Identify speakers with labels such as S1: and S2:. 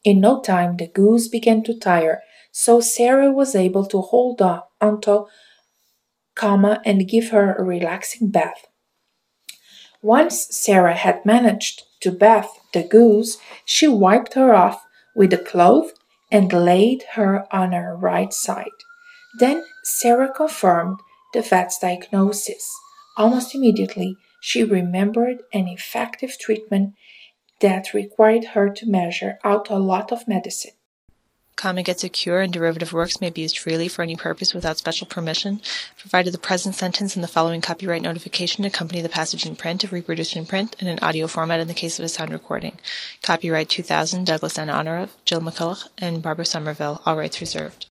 S1: In no time, the goose began to tire, so Sarah was able to hold on until Kama and give her a relaxing bath. Once Sarah had managed to bathe the goose, she wiped her off with a cloth and laid her on her right side. Then Sarah confirmed the vet's diagnosis. Almost immediately, she remembered an effective treatment that required her to measure out a lot of medicine.
S2: Kama gets a cure and derivative works may be used freely for any purpose without special permission, provided the present sentence and the following copyright notification accompany the passage in print if reproduced in print and in audio format in the case of a sound recording. Copyright 2000, Douglas N. Honor of Jill McCulloch and Barbara Somerville, all rights reserved.